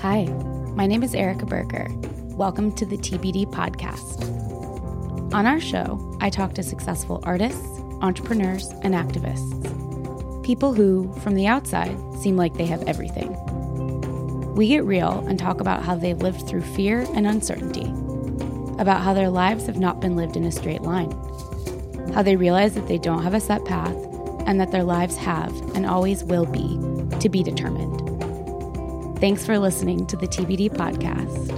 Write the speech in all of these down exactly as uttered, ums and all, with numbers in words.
Hi, my name is Erica Berger. Welcome to the T B D podcast. On our show, I talk to successful artists, entrepreneurs, and activists. People who, from the outside, seem like they have everything. We get real and talk about how they've lived through fear and uncertainty, about how their lives have not been lived in a straight line, how they realize that they don't have a set path, and that their lives have and always will be to be determined. Thanks for listening to the T B D podcast.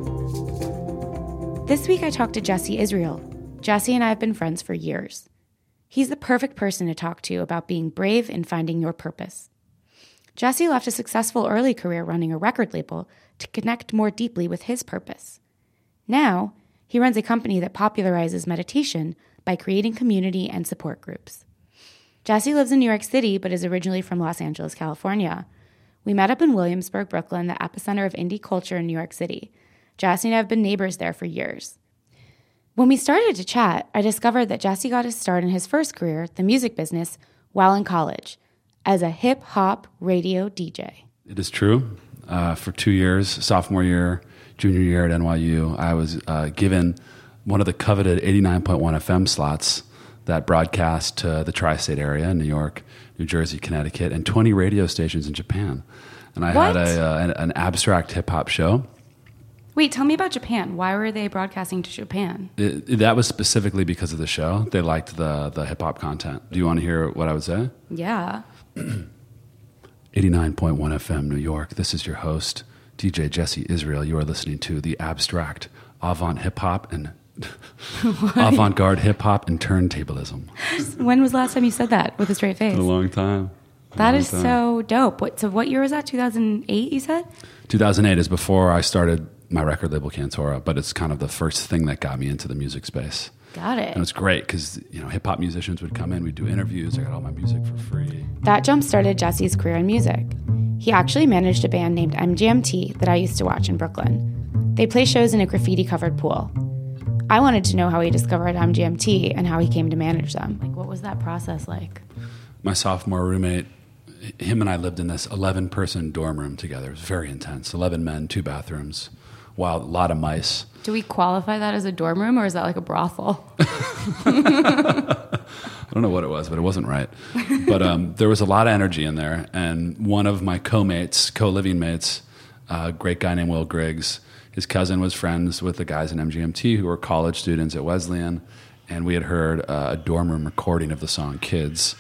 This week I talked to Jesse Israel. Jesse and I have been friends for years. He's the perfect person to talk to about being brave and finding your purpose. Jesse left a successful early career running a record label to connect more deeply with his purpose. Now, he runs a company that popularizes meditation by creating community and support groups. Jesse lives in New York City, but is originally from Los Angeles, California. We met up in Williamsburg, Brooklyn, the epicenter of indie culture in New York City. Jesse and I have been neighbors there for years. When we started to chat, I discovered that Jesse got his start in his first career, the music business, while in college, as a hip-hop radio D J. It is true. Uh, for two years, sophomore year, junior year at N Y U, I was uh, given one of the coveted eighty-nine point one F M slots that broadcast to the tri-state area, New York, New Jersey, Connecticut, and twenty radio stations in Japan. And I What? had a, uh, an, an abstract hip-hop show. Wait, tell me about Japan. Why were they broadcasting to Japan? It, it- that was specifically because of the show. They liked the, the hip-hop content. Do you want to hear what I would say? Yeah. eighty-nine point one F M, New York. This is your host, D J Jesse Israel. You are listening to the abstract avant hip-hop and avant-garde hip-hop and turntablism. When was the last time you said that with a straight face? In a long time. A That long is time. so dope. What, so what year was that? two thousand eight, you said? two thousand eight is before I started my record label Cantora, but it's kind of the first thing that got me into the music space. Got it. And it's great because, you know, hip-hop musicians would come in, we'd do interviews, I got all my music for free. That jump-started Jesse's career in music. He actually managed a band named M G M T that I used to watch in Brooklyn. They play shows in a graffiti-covered pool. I wanted to know how he discovered M G M T and how he came to manage them. Like, what was that process like? My sophomore roommate, him and I lived in this eleven-person dorm room together. It was very intense. eleven men, two bathrooms, wild, a lot of mice. Do we qualify that as a dorm room, or is that like a brothel? I don't know what it was, but it wasn't right. But um, there was a lot of energy in there. And one of my co-mates, co-living mates, a great guy named Will Griggs, his cousin was friends with the guys in M G M T who were college students at Wesleyan. And we had heard uh, a dorm room recording of the song Kids.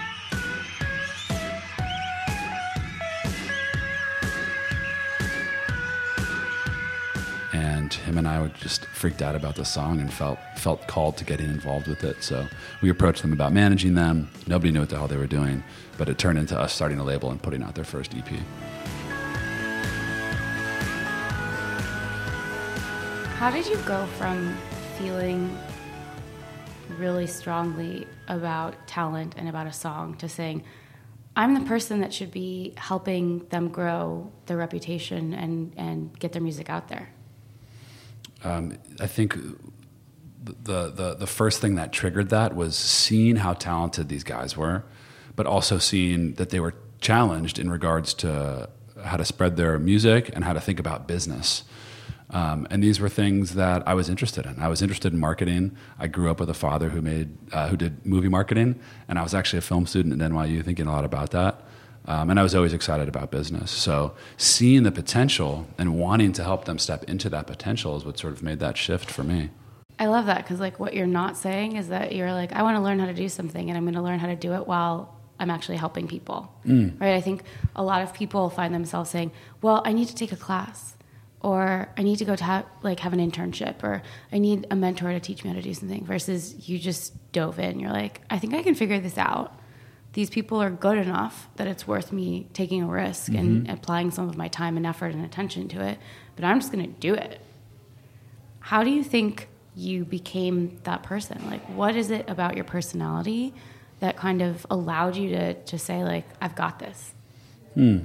And him and I were just freaked out about the song and felt felt called to getting involved with it. So we approached them about managing them. Nobody knew what the hell they were doing, but it turned into us starting a label and putting out their first E P. How did you go from feeling really strongly about talent and about a song to saying, I'm the person that should be helping them grow their reputation and, and get their music out there? Um, I think the, the the first thing that triggered that was seeing how talented these guys were, but also seeing that they were challenged in regards to how to spread their music and how to think about business. Um, and these were things that I was interested in. I was interested in marketing. I grew up with a father who made uh, who did movie marketing, and I was actually a film student at N Y U, thinking a lot about that. Um, and I was always excited about business. So seeing the potential and wanting to help them step into that potential is what sort of made that shift for me. I love that, because like what you're not saying is that you're like, I want to learn how to do something, and I'm going to learn how to do it while I'm actually helping people. Mm. Right? I think a lot of people find themselves saying, well, I need to take a class, or I need to go to ha- like have an internship, or I need a mentor to teach me how to do something, versus you just dove in. You're like, I think I can figure this out. These people are good enough that it's worth me taking a risk mm-hmm. and applying some of my time and effort and attention to it, but I'm just going to do it. How do you think you became that person? Like, what is it about your personality that kind of allowed you to, to say, like, I've got this? Hmm.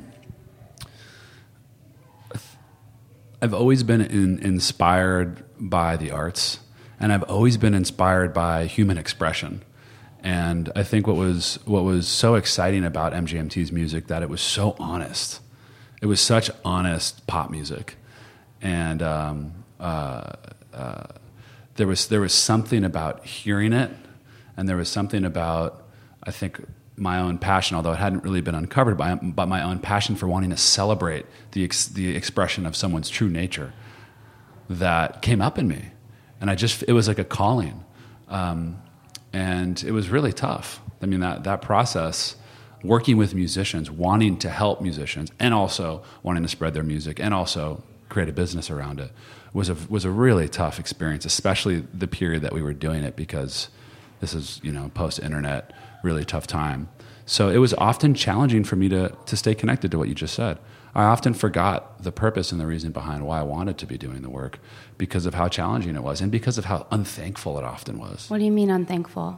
I've always been in, inspired by the arts, and I've always been inspired by human expression. And I think what was what was so exciting about M G M T's music, that it was so honest. It was such honest pop music, and um, uh, uh, there was there was something about hearing it, and there was something about, I think, my own passion, although it hadn't really been uncovered by, but my own passion for wanting to celebrate the ex, the expression of someone's true nature that came up in me, and I just it was like a calling, um, and it was really tough. I mean that that process, working with musicians, wanting to help musicians, and also wanting to spread their music, and also create a business around it, was a was a really tough experience, especially the period that we were doing it, because this is, you know, post-internet, really tough time. So it was often challenging for me to to stay connected to what you just said. I often forgot the purpose and the reason behind why I wanted to be doing the work, because of how challenging it was, and because of how unthankful it often was. What do you mean unthankful?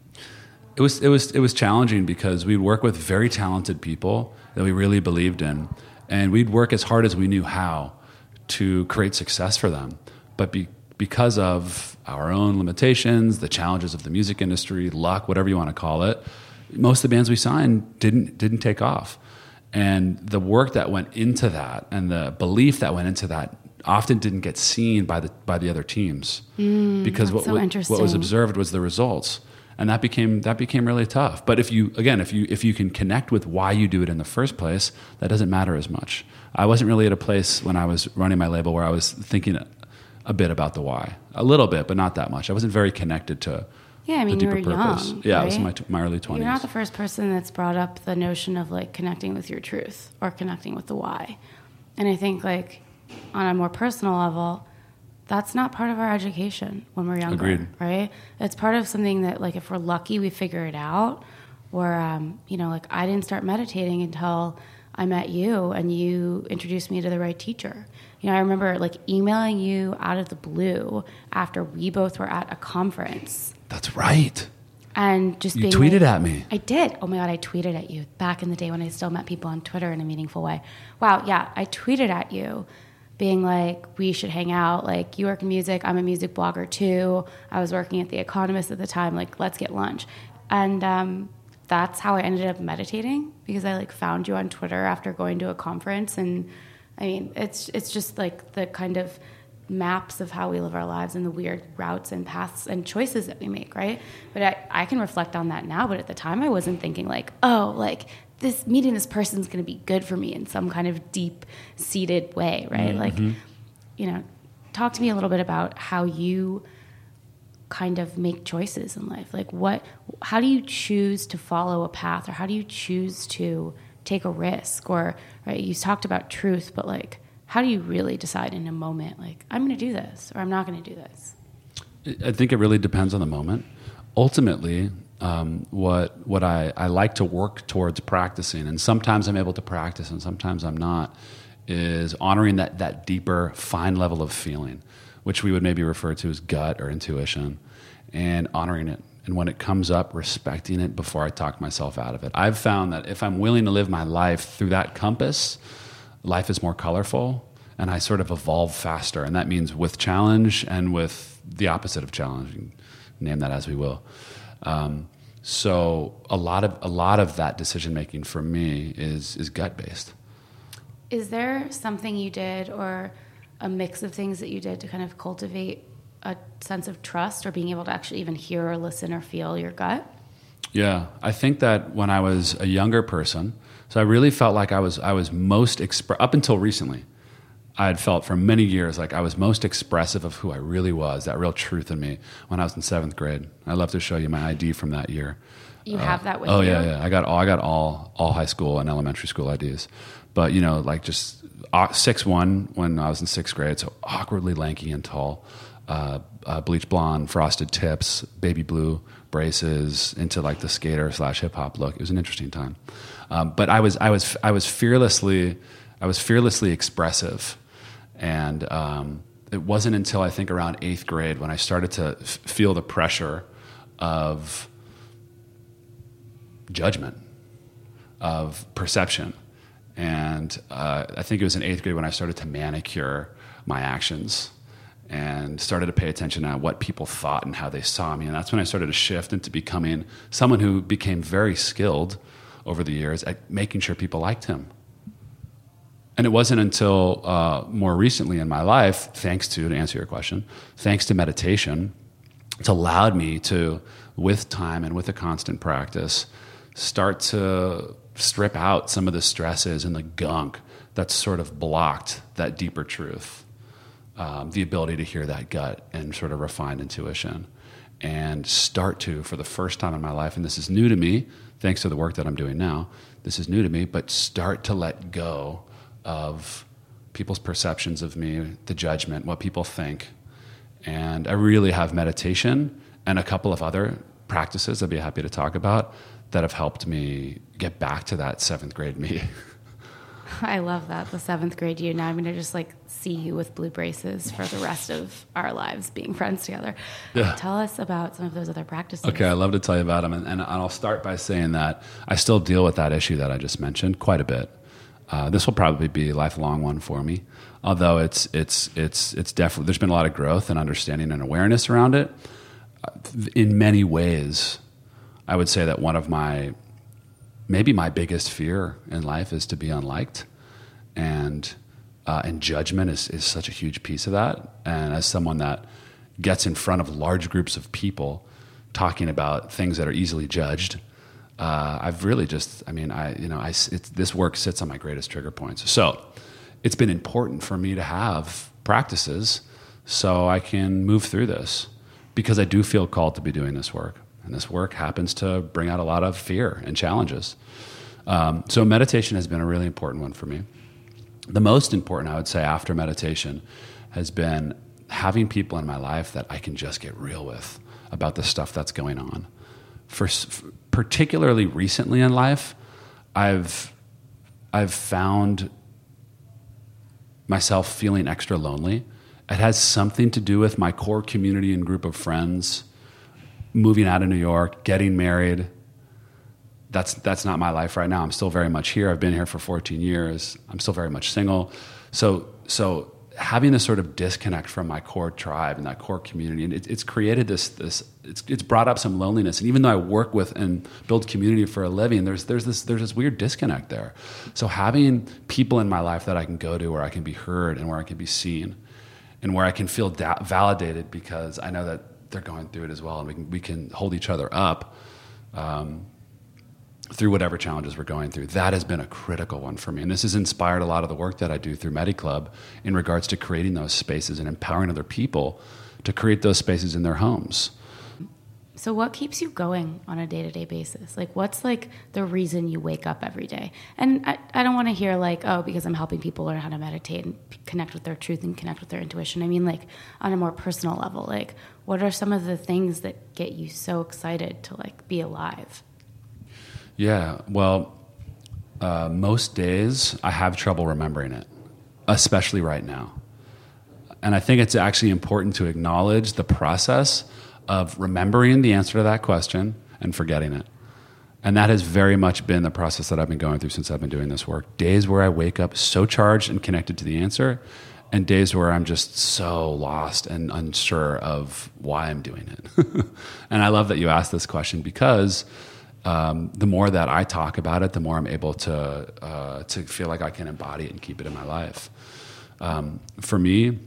It was it was it was challenging because we'd work with very talented people that we really believed in, and we'd work as hard as we knew how to create success for them. But be, because of our own limitations, the challenges of the music industry, luck, whatever you want to call it, most of the bands we signed didn't didn't take off. And the work that went into that and the belief that went into that often didn't get seen by the by the other teams, mm, because what, so what, what was observed was the results. And that became that became really tough. But if you again, if you if you can connect with why you do it in the first place, that doesn't matter as much. I wasn't really at a place when I was running my label where I was thinking a, a bit about the why, a little bit, but not that much. I wasn't very connected to yeah. I mean, the you deeper were purpose. young. Yeah, right? I was in my my early twenties. You're not the first person that's brought up the notion of like connecting with your truth or connecting with the why. And I think like on a more personal level, that's not part of our education when we're younger, Agreed. right? It's part of something that, like, if we're lucky, we figure it out. Or, um, you know, like, I didn't start meditating until I met you and you introduced me to the right teacher. You know, I remember, like, emailing you out of the blue after we both were at a conference. That's right. And just you being tweeted like, at me. I did. Oh, my God, I tweeted at you back in the day when I still met people on Twitter in a meaningful way. Wow, yeah, I tweeted at you, being like, we should hang out. Like, you work in music. I'm a music blogger, too. I was working at The Economist at the time. Like, let's get lunch. And um, that's how I ended up meditating, because I, like, found you on Twitter after going to a conference. And, I mean, it's it's just, like, the kind of maps of how we live our lives and the weird routes and paths and choices that we make, right? But I, I can reflect on that now. But at the time, I wasn't thinking, like, oh, like, this meeting this person's going to be good for me in some kind of deep-seated way, right? Mm-hmm. Like, you know, talk to me a little bit about how you kind of make choices in life. Like, what, how do you choose to follow a path, or how do you choose to take a risk? Or, right, you talked about truth, but like, how do you really decide in a moment, like, I'm going to do this, or I'm not going to do this? I think it really depends on the moment. Ultimately, Um, what what I, I like to work towards practicing, and sometimes I'm able to practice and sometimes I'm not, is honoring that, that deeper, fine level of feeling, which we would maybe refer to as gut or intuition, and honoring it. And when it comes up, respecting it before I talk myself out of it. I've found that if I'm willing to live my life through that compass, life is more colorful, and I sort of evolve faster. And that means with challenge and with the opposite of challenge. Name that as we will. Um, so a lot of a lot of that decision making for me is is gut based. Is there something you did, or a mix of things that you did, to kind of cultivate a sense of trust, or being able to actually even hear or listen or feel your gut? Yeah, I think that when I was a younger person, so I really felt like I was I was most expre- up until recently. I had felt for many years like I was most expressive of who I really was, that real truth in me, when I was in seventh grade. I'd love to show you my I D from that year. You uh, have that with oh, you? Oh, yeah, yeah. I got all, I got all, all high school and elementary school I Ds. But, you know, like just six one when I was in sixth grade, so awkwardly lanky and tall, uh, uh, bleach blonde, frosted tips, baby blue braces, into like the skater slash hip-hop look. It was an interesting time. Um, but I was, I was, I was fearlessly, I was fearlessly expressive. And um, it wasn't until I think around eighth grade when I started to f- feel the pressure of judgment, of perception. And uh, I think it was in eighth grade when I started to manicure my actions and started to pay attention to what people thought and how they saw me. And that's when I started to shift into becoming someone who became very skilled over the years at making sure people liked him. And it wasn't until uh, more recently in my life, thanks to, to answer your question, thanks to meditation, it's allowed me to, with time and with a constant practice, start to strip out some of the stresses and the gunk that's sort of blocked that deeper truth, um, the ability to hear that gut and sort of refined intuition, and start to, for the first time in my life, and this is new to me, thanks to the work that I'm doing now, this is new to me, but start to let go of people's perceptions of me, the judgment, what people think. And I really have meditation and a couple of other practices I'd be happy to talk about that have helped me get back to that seventh grade me. I love that, the seventh grade you. Now I'm going to just like see you with blue braces for the rest of our lives being friends together. Yeah. Tell us about some of those other practices. Okay, I'd love to tell you about them. And, and I'll start by saying that I still deal with that issue that I just mentioned quite a bit. Uh, this will probably be a lifelong one for me, although it's it's it's it's definitely, there's been a lot of growth and understanding and awareness around it. In many ways, I would say that one of my, maybe my biggest fear in life is to be unliked, and uh, and judgment is is such a huge piece of that. And as someone that gets in front of large groups of people talking about things that are easily judged, Uh, I've really just, I mean, I, you know, I, it's, this work sits on my greatest trigger points. So it's been important for me to have practices so I can move through this, because I do feel called to be doing this work. And this work happens to bring out a lot of fear and challenges. Um, so meditation has been a really important one for me. The most important, I would say, after meditation has been having people in my life that I can just get real with about the stuff that's going on. For, particularly recently in life, I've I've found myself feeling extra lonely. It has something to do with my core community and group of friends moving out of New York, getting married. That's that's not my life right now. I'm still very much here. I've been here for fourteen years. I'm still very much single. So so having this sort of disconnect from my core tribe and that core community, and it, it's created this, this it's, it's brought up some loneliness. And even though I work with and build community for a living, there's, there's this, there's this weird disconnect there. So having people in my life that I can go to where I can be heard and where I can be seen and where I can feel da- validated because I know that they're going through it as well. And we can, we can hold each other up, um, through whatever challenges we're going through. That has been a critical one for me. And this has inspired a lot of the work that I do through MediClub in regards to creating those spaces and empowering other people to create those spaces in their homes. So what keeps you going on a day-to-day basis? Like, what's like the reason you wake up every day? And I, I don't want to hear like, oh, because I'm helping people learn how to meditate and p- connect with their truth and connect with their intuition. I mean, like on a more personal level, like what are some of the things that get you so excited to like be alive? Yeah, well, uh, most days I have trouble remembering it, especially right now. And I think it's actually important to acknowledge the process of remembering the answer to that question and forgetting it. And that has very much been the process that I've been going through since I've been doing this work. Days where I wake up so charged and connected to the answer, and days where I'm just so lost and unsure of why I'm doing it. And I love that you asked this question, because Um, the more that I talk about it, the more I'm able to uh, to feel like I can embody it and keep it in my life. Um, for me,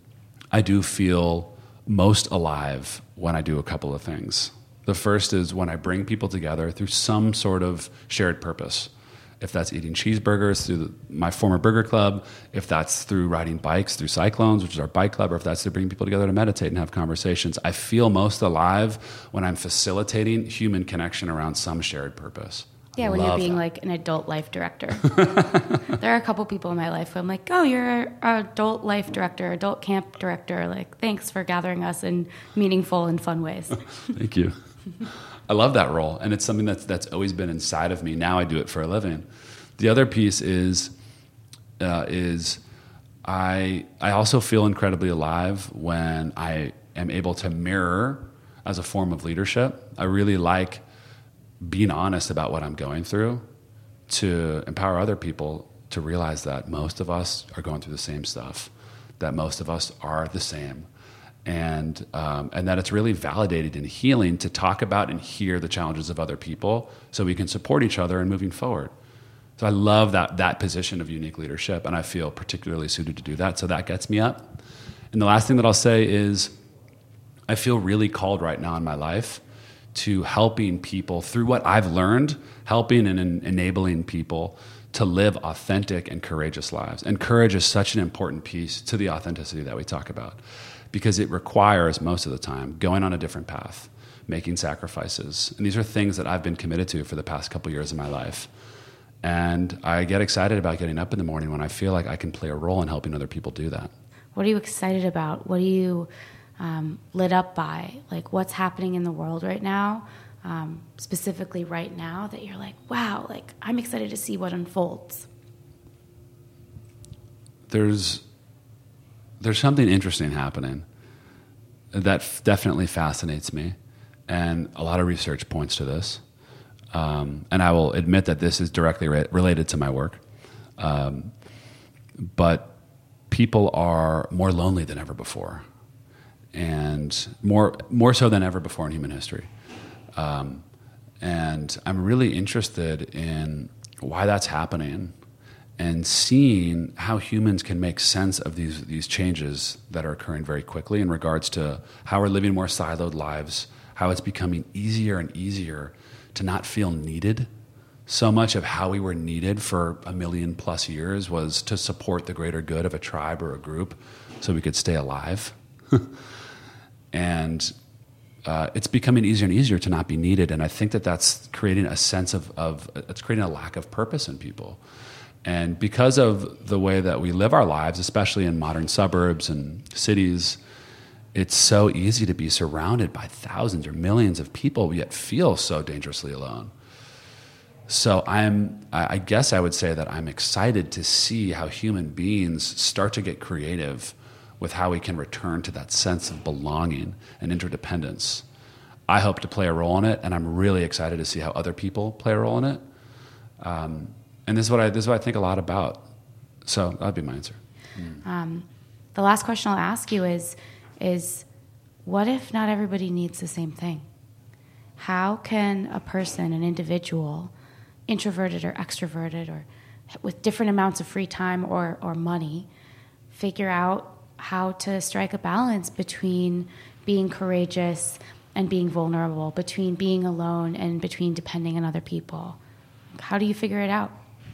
I do feel most alive when I do a couple of things. The first is when I bring people together through some sort of shared purpose. If that's eating cheeseburgers through the, my former burger club, if that's through riding bikes through Cyclones, which is our bike club, or if that's to bring people together to meditate and have conversations, I feel most alive when I'm facilitating human connection around some shared purpose. Yeah, I when you're being that. like an adult life director. There are a couple people in my life who I'm like, oh, you're an adult life director, adult camp director. Like, thanks for gathering us in meaningful and fun ways. Thank you. I love that role, and it's something that's that's always been inside of me. Now I do it for a living. The other piece is uh, is I I also feel incredibly alive when I am able to mirror as a form of leadership. I really like being honest about what I'm going through to empower other people to realize that most of us are going through the same stuff, that most of us are the same. And um, and that it's really validated and healing to talk about and hear the challenges of other people so we can support each other in moving forward. So I love that that position of unique leadership, and I feel particularly suited to do that. So that gets me up. And the last thing that I'll say is I feel really called right now in my life to helping people through what I've learned, helping and en- enabling people to live authentic and courageous lives. And courage is such an important piece to the authenticity that we talk about, because it requires, most of the time, going on a different path, making sacrifices. And these are things that I've been committed to for the past couple years of my life. And I get excited about getting up in the morning when I feel like I can play a role in helping other people do that. What are you excited about? What are you um, lit up by? Like, what's happening in the world right now, um, specifically right now, that you're like, wow, like, I'm excited to see what unfolds? There's, there's something interesting happening that f- definitely fascinates me. And a lot of research points to this. Um, and I will admit that this is directly re- related to my work. Um, but people are more lonely than ever before, and more more so than ever before in human history. Um, and I'm really interested in why that's happening, and seeing how humans can make sense of these these changes that are occurring very quickly in regards to how we're living more siloed lives, how it's becoming easier and easier to not feel needed. So much of how we were needed for a million plus years was to support the greater good of a tribe or a group so we could stay alive. And uh, it's becoming easier and easier to not be needed. And I think that that's creating a sense of, of, it's creating a lack of purpose in people. And because of the way that we live our lives, especially in modern suburbs and cities, it's so easy to be surrounded by thousands or millions of people, yet feel so dangerously alone. So I'm, I guess I would say that I'm excited to see how human beings start to get creative with how we can return to that sense of belonging and interdependence. I hope to play a role in it, and I'm really excited to see how other people play a role in it. Um, and this is what I this is what I think a lot about. So that'd be my answer. Mm. Um, the last question I'll ask you is, is what if not everybody needs the same thing? How can a person, an individual, introverted or extroverted or with different amounts of free time or, or money, figure out how to strike a balance between being courageous and being vulnerable, between being alone and between depending on other people? How do you figure it out?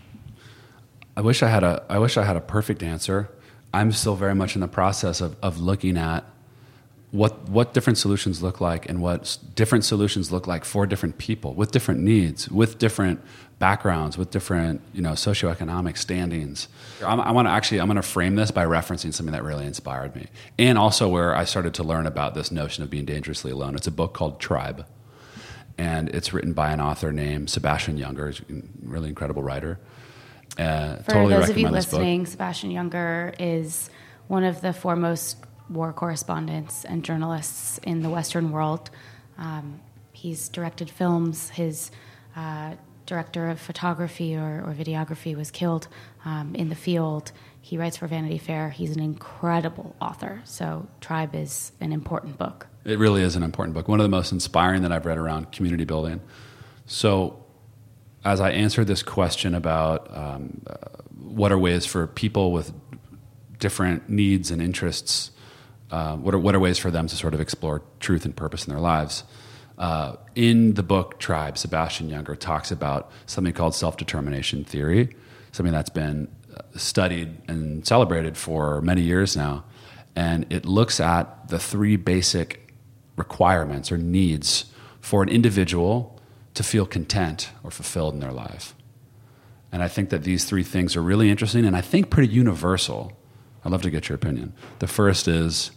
I wish I had a I wish I had a perfect answer. I'm still very much in the process of, of looking at what what different solutions look like, and what different solutions look like for different people with different needs, with different backgrounds, with different, you know, socioeconomic standings. I'm, I want to actually I'm going to frame this by referencing something that really inspired me, and also where I started to learn about this notion of being dangerously alone. It's a book called Tribe, and it's written by an author named Sebastian Junger, a really incredible writer. Uh, For totally those of you recommend this book. listening, Sebastian Junger is one of the foremost war correspondents and journalists in the Western world. Um, he's directed films. His uh, director of photography or, or videography was killed um, in the field. He writes for Vanity Fair. He's an incredible author. So Tribe is an important book. It really is an important book. One of the most inspiring that I've read around community building. So as I answer this question about um, uh, what are ways for people with different needs and interests, uh, what are what are ways for them to sort of explore truth and purpose in their lives? Uh, in the book Tribe, Sebastian Junger talks about something called self-determination theory, something that's been studied and celebrated for many years now. And it looks at the three basic requirements or needs for an individual to feel content or fulfilled in their life. And I think that these three things are really interesting, and I think pretty universal. I'd love to get your opinion. The first is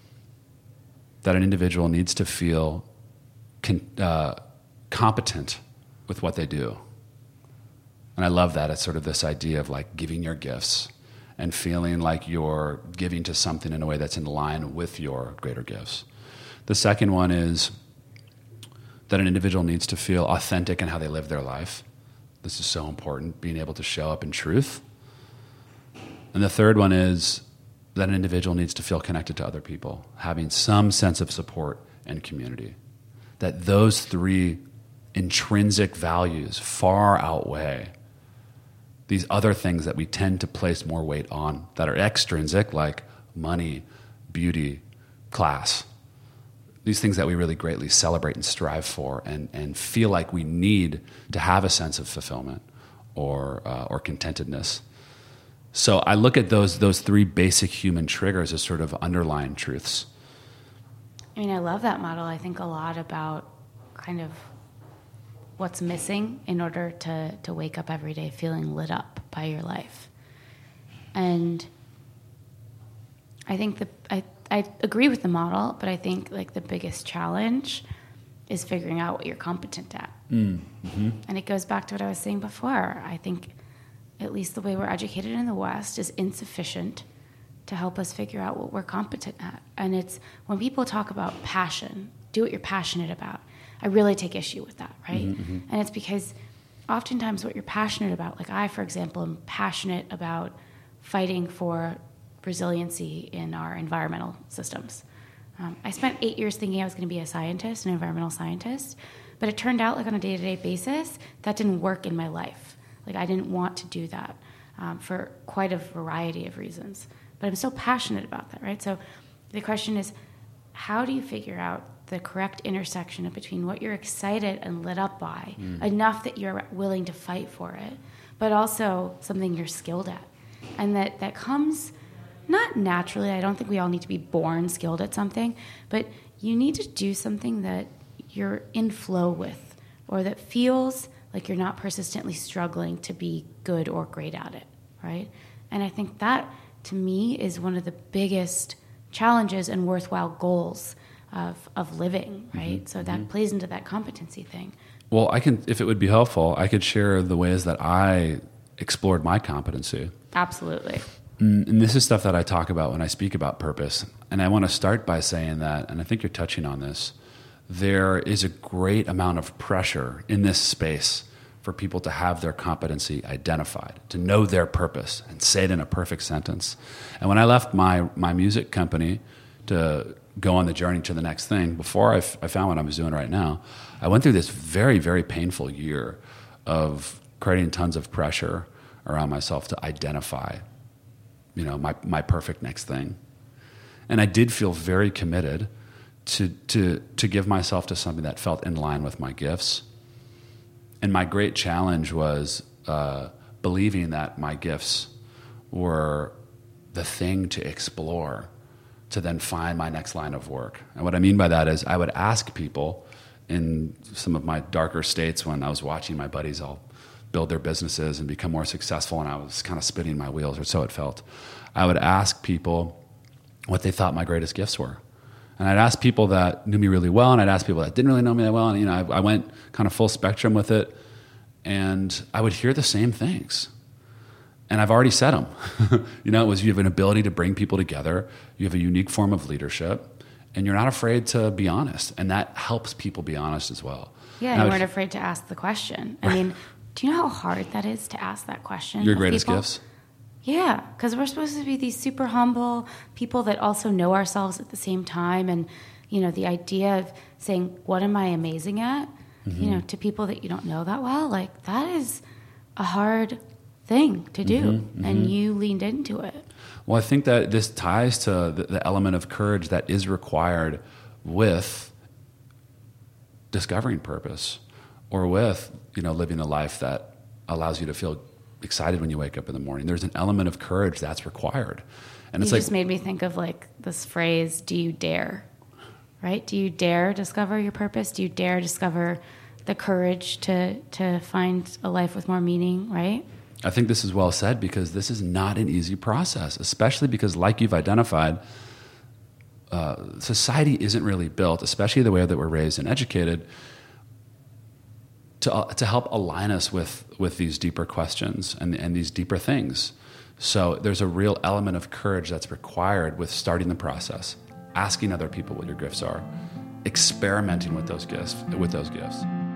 that an individual needs to feel con- uh, competent with what they do. And I love that. It's sort of this idea of like giving your gifts and feeling like you're giving to something in a way that's in line with your greater gifts. The second one is that an individual needs to feel authentic in how they live their life. This is so important, being able to show up in truth. And the third one is that an individual needs to feel connected to other people, having some sense of support and community. That those three intrinsic values far outweigh these other things that we tend to place more weight on that are extrinsic, like money, beauty, class. These things that we really greatly celebrate and strive for and, and feel like we need to have a sense of fulfillment or uh, or contentedness. So I look at those those three basic human triggers as sort of underlying truths. I mean, I love that model. I think a lot about kind of what's missing in order to, to wake up every day feeling lit up by your life. And I think the I, I agree with the model, but I think like the biggest challenge is figuring out what you're competent at. Mm-hmm. And it goes back to what I was saying before. I think at least the way we're educated in the West is insufficient to help us figure out what we're competent at. And it's when people talk about passion, do what you're passionate about, I really take issue with that, right? Mm-hmm. And it's because oftentimes what you're passionate about, like I, for example, am passionate about fighting for resiliency in our environmental systems. Um, I spent eight years thinking I was going to be a scientist, an environmental scientist, but it turned out like on a day-to-day basis, that didn't work in my life. Like I didn't want to do that um, for quite a variety of reasons. But I'm still passionate about that, right? So the question is, how do you figure out the correct intersection between what you're excited and lit up by, mm. enough that you're willing to fight for it, but also something you're skilled at? And that, that comes not naturally. I don't think we all need to be born skilled at something, but you need to do something that you're in flow with, or that feels like you're not persistently struggling to be good or great at it, right? And I think that, to me, is one of the biggest challenges and worthwhile goals of of living, right? Mm-hmm. So that mm-hmm. plays into that competency thing. Well, I can, if it would be helpful, I could share the ways that I explored my competency. Absolutely. And this is stuff that I talk about when I speak about purpose. And I want to start by saying that, and I think you're touching on this, there is a great amount of pressure in this space for people to have their competency identified, to know their purpose and say it in a perfect sentence. And when I left my, my music company to go on the journey to the next thing, before I, f- I found what I was doing right now, I went through this very, very painful year of creating tons of pressure around myself to identify, you know, my, my perfect next thing. And I did feel very committed to, to, to give myself to something that felt in line with my gifts. And my great challenge was uh, believing that my gifts were the thing to explore to then find my next line of work. And what I mean by that is I would ask people in some of my darker states when I was watching my buddies all build their businesses and become more successful, and I was kind of spinning my wheels, or so it felt. I would ask people what they thought my greatest gifts were. And I'd ask people that knew me really well, and I'd ask people that didn't really know me that well, and you know, I, I went kind of full spectrum with it, and I would hear the same things. And I've already said them. You know, it was you have an ability to bring people together, you have a unique form of leadership, and you're not afraid to be honest, and that helps people be honest as well. Yeah, and, and you weren't afraid to ask the question. I mean, do you know how hard that is to ask that question? Your greatest people? gifts? Yeah, because we're supposed to be these super humble people that also know ourselves at the same time. And, you know, the idea of saying, what am I amazing at, mm-hmm. you know, to people that you don't know that well, like that is a hard thing to do. Mm-hmm, mm-hmm. And you leaned into it. Well, I think that this ties to the, the element of courage that is required with discovering purpose, or with, you know, living a life that allows you to feel excited when you wake up in the morning. There's an element of courage that's required. And it's you like, just made me think of like this phrase, do you dare? Right? Do you dare discover your purpose? Do you dare discover the courage to to find a life with more meaning, right? I think this is well said, because this is not an easy process, especially because, like you've identified, uh, society isn't really built, especially the way that we're raised and educated, to uh, to help align us with with these deeper questions and and these deeper things. So there's a real element of courage that's required with starting the process, asking other people what your gifts are, experimenting with those gifts with those gifts.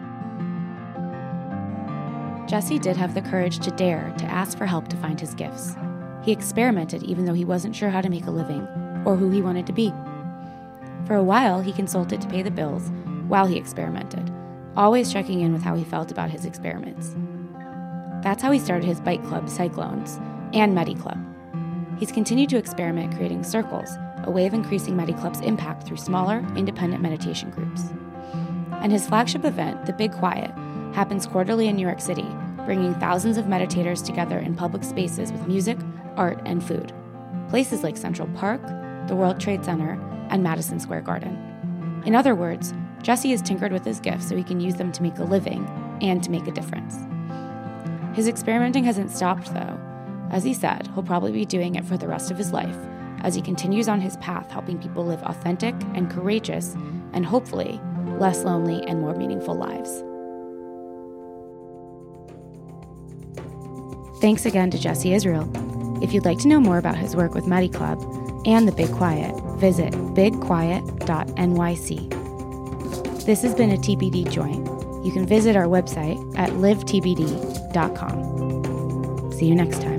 Jesse did have the courage to dare to ask for help to find his gifts. He experimented even though he wasn't sure how to make a living or who he wanted to be. For a while, he consulted to pay the bills while he experimented, always checking in with how he felt about his experiments. That's how he started his bike club, Cyclones, and Medi Club. He's continued to experiment creating circles, a way of increasing Medi Club's impact through smaller, independent meditation groups. And his flagship event, The Big Quiet, happens quarterly in New York City, bringing thousands of meditators together in public spaces with music, art, and food. Places like Central Park, the World Trade Center, and Madison Square Garden. In other words, Jesse has tinkered with his gifts so he can use them to make a living and to make a difference. His experimenting hasn't stopped, though. As he said, he'll probably be doing it for the rest of his life, as he continues on his path helping people live authentic and courageous, and hopefully, less lonely and more meaningful lives. Thanks again to Jesse Israel. If you'd like to know more about his work with Medi Club and The Big Quiet, visit big quiet dot N Y C. This has been a T B D joint. You can visit our website at live T B D dot com. See you next time.